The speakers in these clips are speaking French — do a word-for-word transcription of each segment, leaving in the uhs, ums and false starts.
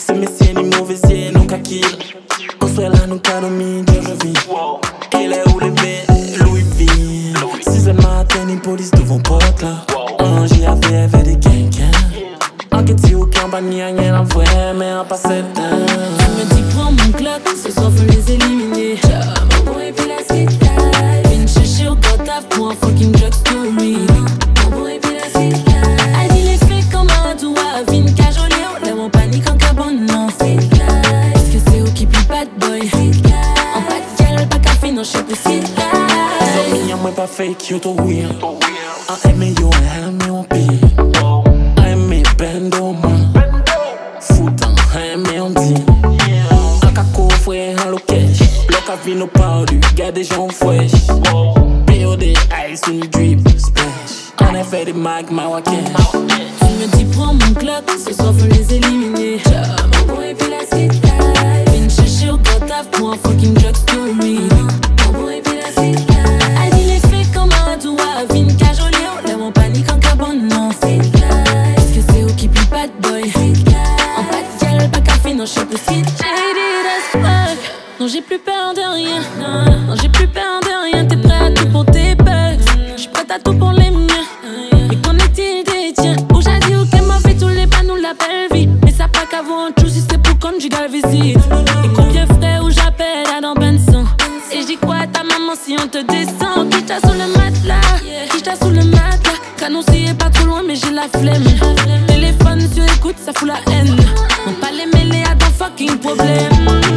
Se messieurs ni mauvais nous qu'à kill. On soit là, nous qu'à dominer, je vis. Il est où les V, Louis V. six heures matin, ni police devant porte là. Un J A V avec des quinquins. Enquête si au camp, ni rien à voir, mais en passé de temps. Tu me dis prends mon clock, ce soir faut les éliminer. Mon boy et puis la street life. Viens chercher au cotaf pour un fucking drug story. Mon boy et puis la street life. Elle dit les faits comme un doigt. Viens cajoler, on lève en panique en cabane. Non, street life. Est-ce que c'est au qui plie bad boy? Street life. En pas de gel, pas café, non, j'sais plus street life. Zombie y'a moins pas fake, yo to weird. En aimé yo, en aimé on pire. En aimé bendo man. Foutan, en aimé on dit. En kako frère, en lokesh. Bloc à vino powder, garde des gens fresh. P O D, ice, on drip, splash. En effet des mag, ma waken. Tu me dis prends mon clock, ce soir faut les éliminer. Mon boy et puis la street life. Viens chercher au cotaf pour un fucking drug story. Mon boy et puis la street life. Elle dit les faits comme un doigt. Viens cajoler, on lève en panique en cabane. Non, street life. Est-ce que c'est au qui plie bad boy? Street life. En pas de gel, pas café, non, j'sais plus street life. Jaded as fuck. Non, j'ai plus peur de rien. Non, j'ai plus peur de rien. T'es prêt à tout pour tes bugs. J'suis prête à tout pour les miens. Mais qu'en est-il des tiens? Où j'ai dit ou qu'elle m'a fait tous les panneaux la belle vie. Mais ça pas qu'avant tout si c'est pour conjugal visite. Et combien frais où j'appelle à dans Benson. Et j'dis quoi à ta maman si on te descend? Qui t'a sous le matelas? Qui t'a sous le matelas? Canon si est pas trop loin mais j'ai la flemme. Téléphone sur écoute ça fout la haine. On pas les mêler à ton fucking problème.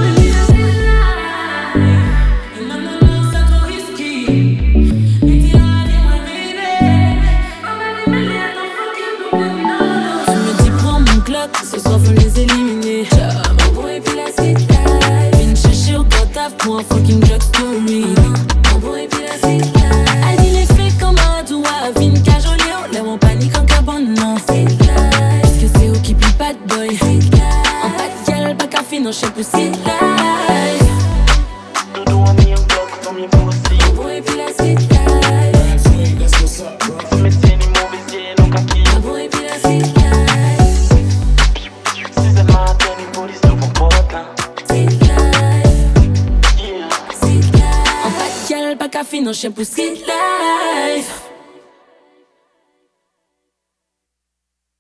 Ce soir faut les éliminer. Mon boy et puis la street life. Viens chercher au cotaf pour un fucking drug story. Mon boy et puis la street life. Elle dit les faits comme un doigt. Viens cajoler, on lève en panique en cabane. Non, street life. Est-ce que c'est au qui plie bad boy? Street life. En pas de gel, pas café, non, j'sais plus street life. Dodo a mis un bloc dans mes poussies. Mon boy et puis la street life. Se messieurs ni mauvais nous qu'à kill. Mon boy et puis la street life. Pas café, non, j'aime pour street life.